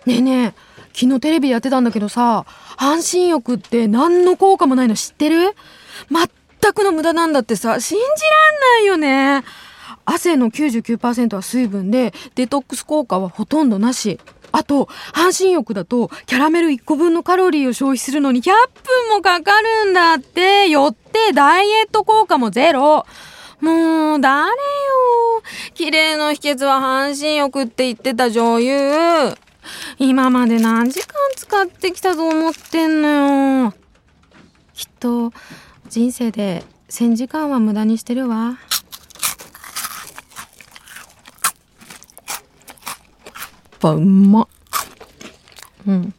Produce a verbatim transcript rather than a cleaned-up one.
ねえねえ、昨日テレビでやってたんだけどさ、半身浴って何の効果もないの知ってる？全くの無駄なんだってさ、信じらんないよね。汗の きゅうじゅうきゅうパーセント は水分で、デトックス効果はほとんどなし。あと半身浴だとキャラメルいっこぶんのカロリーを消費するのにひゃっぷんもかかるんだって。よってダイエット効果もゼロ。もう誰よ、綺麗の秘訣は半身浴って言ってた女優、今まで何時間使ってきたと思ってんのよ。きっと人生でせんじかんは無駄にしてるわ。やっぱうまっ。うん。